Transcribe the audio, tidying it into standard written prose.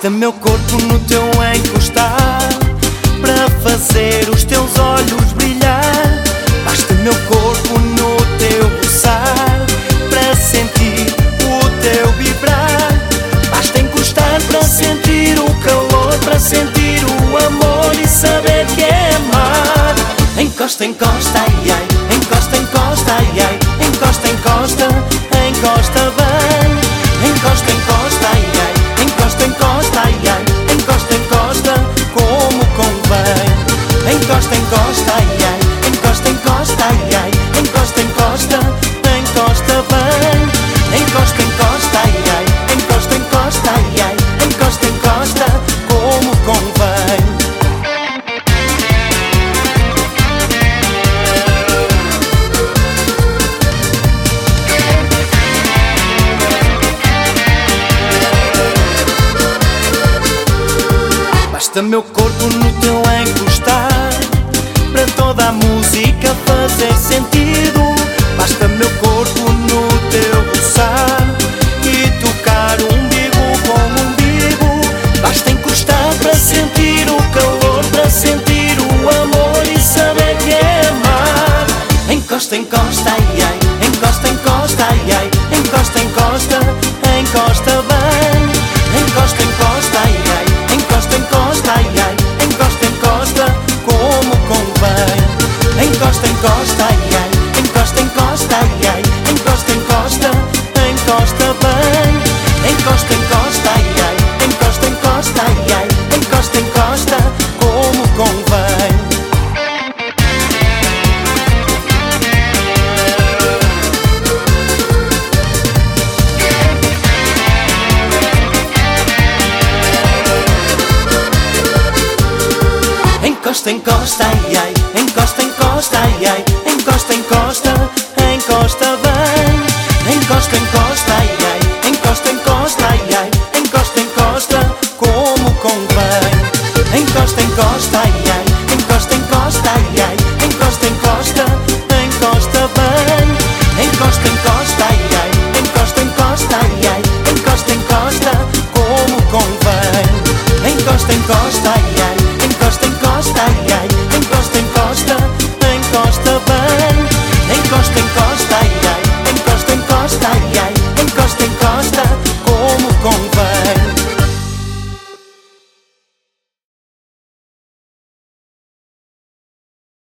Basta meu corpo no teu encostar para fazer os teus olhos brilhar. Basta meu corpo no teu roçar para sentir o teu vibrar. Basta encostar para sentir o calor, para sentir o amor e saber que é amar. Encosta, encosta, ai, ai. Encosta, encosta, ai, ai. Encosta, encosta, encosta bem. Encosta, encosta, ai, ai. Encosta, encosta, ai, ai. Encosta, encosta, como convém. Encosta, encosta, ai, ai. Encosta, encosta, ai, ai. Encosta, encosta, encosta bem. Encosta, encosta, ai, ai. Encosta, encosta, ai, ai. Encosta, encosta, como convém. Basta meu corpo no teu encostar para toda a música fazer sentido. Basta meu corpo no teu roçar e tocar umbigo com umbigo. Basta encostar para sentir o calor, para sentir o amor e saber que é amar. Encosta, encosta, ai, ai. Encosta, encosta, ai, ai. Encosta, encosta, encosta bem. Encosta, encosta, ai, ai. Encosta, encosta, ai, ai. Encosta, encosta, como convém. Encosta, encosta, ai, ai. Encosta, encosta, ai, ai. Encosta, encosta, encosta bem. Encosta, encosta, ai, ai. Encosta, encosta, ai, ai. Encosta, encosta, como convém. Encosta, encosta, ai, ai. Encosta, encosta, ai, ai. Encosta, encosta, encosta bem. Encosta, encosta, ai, ai. Encosta, encosta, ai, ai. Encosta, encosta, como convém. Encosta, encosta, ai, ai. Encosta, encosta, ai, ai. Encosta, encosta, encosta bem. Encosta, encosta, ai, ai. Encosta, encosta, ai, ai. Encosta, encosta, como convém. Encosta, encosta, ai,